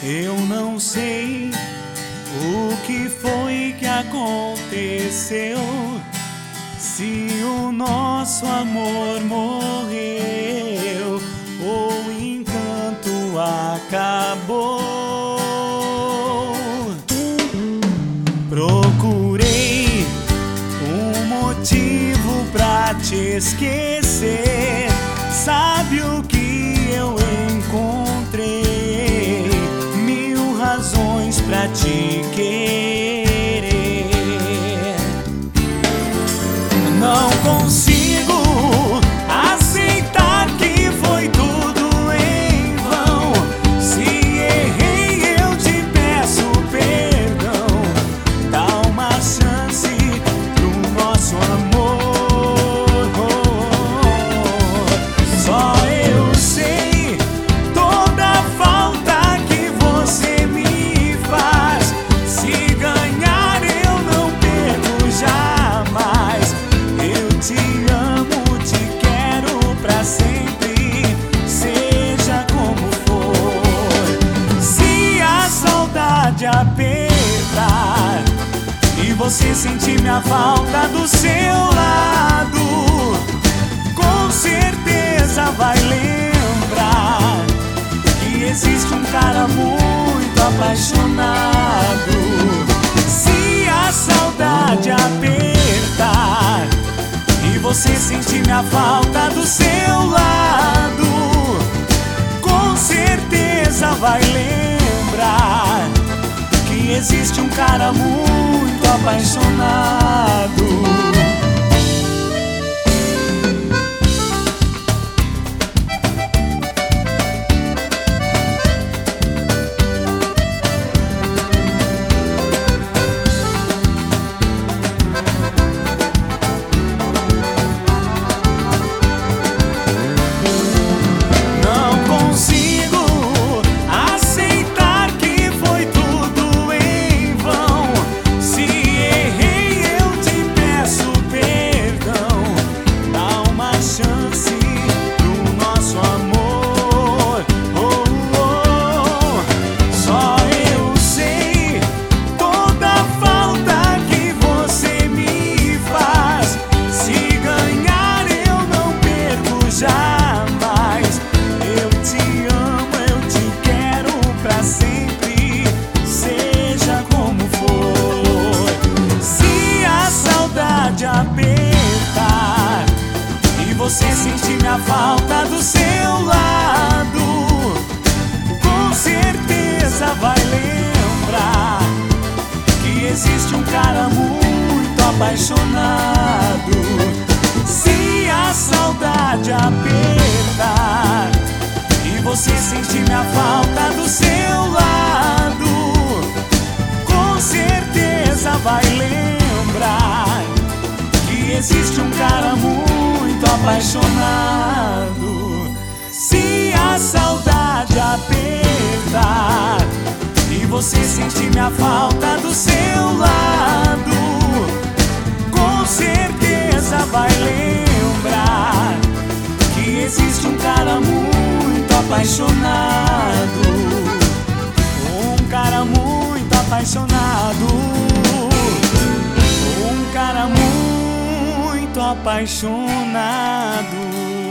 Eu não sei o que foi que aconteceu, se o nosso amor morreu ou o encanto acabou. Procurei um motivo pra te esquecer. Sabe o que eu encontrei? 1000 razões pra te querer. Não consigo aceitar que foi tudo em vão. Se errei, eu te peço perdão. Dá uma chance pro nosso amor. Só eu sei toda a falta que você me faz. Se ganhar, eu não perco jamais. Eu te amo, te quero pra sempre, seja como for. Se a saudade apertar e você sentir minha falta do seu lado, com certeza vai lembrar que existe um cara muito apaixonado. Se a saudade apertar e você sentir minha falta do seu lado, com certeza vai lembrar que existe um cara muito apaixonado. Apertar e você sentir minha falta do seu lado, com certeza vai lembrar que existe um cara muito apaixonado. Se a saudade apertar e você sentir minha falta do seu lado, com certeza vai lembrar que existe um cara muito apaixonado. Se a saudade apertar e você sentir minha falta do seu lado, com certeza vai lembrar que existe um cara muito apaixonado. Um cara muito apaixonado. Um cara muito apaixonado.